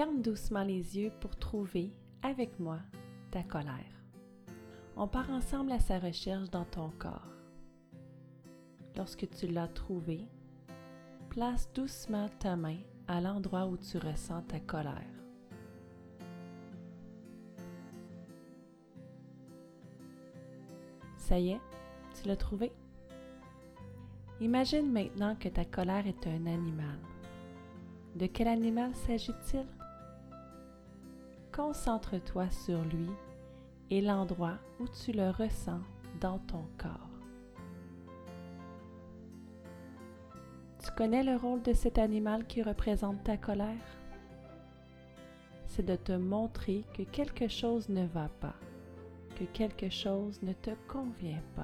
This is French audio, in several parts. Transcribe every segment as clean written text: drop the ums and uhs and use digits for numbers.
Ferme doucement les yeux pour trouver, avec moi, ta colère. On part ensemble à sa recherche dans ton corps. Lorsque tu l'as trouvée, place doucement ta main à l'endroit où tu ressens ta colère. Ça y est, tu l'as trouvée? Imagine maintenant que ta colère est un animal. De quel animal s'agit-il? Concentre-toi sur lui et l'endroit où tu le ressens dans ton corps. Tu connais le rôle de cet animal qui représente ta colère? C'est de te montrer que quelque chose ne va pas, que quelque chose ne te convient pas.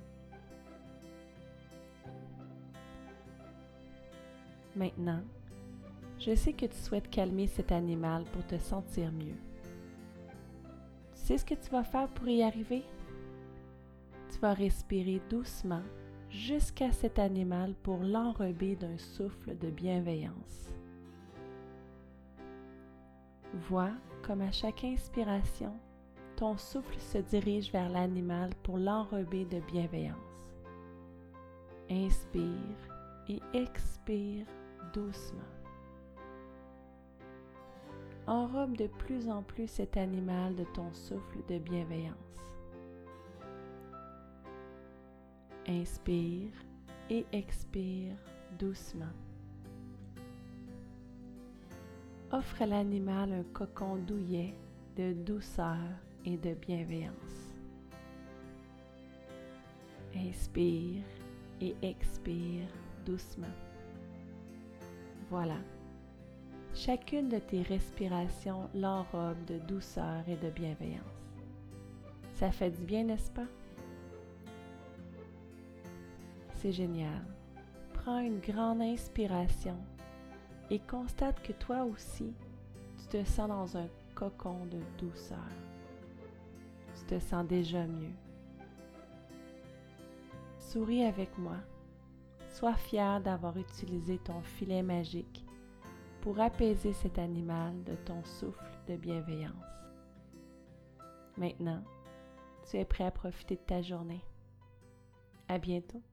Maintenant, je sais que tu souhaites calmer cet animal pour te sentir mieux. Tu sais ce que tu vas faire pour y arriver? Tu vas respirer doucement jusqu'à cet animal pour l'enrober d'un souffle de bienveillance. Vois comme à chaque inspiration, ton souffle se dirige vers l'animal pour l'enrober de bienveillance. Inspire et expire doucement. Enrobe de plus en plus cet animal de ton souffle de bienveillance. Inspire et expire doucement. Offre à l'animal un cocon douillet de douceur et de bienveillance. Inspire et expire doucement. Voilà. Chacune de tes respirations l'enrobe de douceur et de bienveillance. Ça fait du bien, n'est-ce pas? C'est génial. Prends une grande inspiration et constate que toi aussi, tu te sens dans un cocon de douceur. Tu te sens déjà mieux. Souris avec moi. Sois fier d'avoir utilisé ton filet magique pour apaiser cet animal de ton souffle de bienveillance. Maintenant, tu es prêt à profiter de ta journée. À bientôt.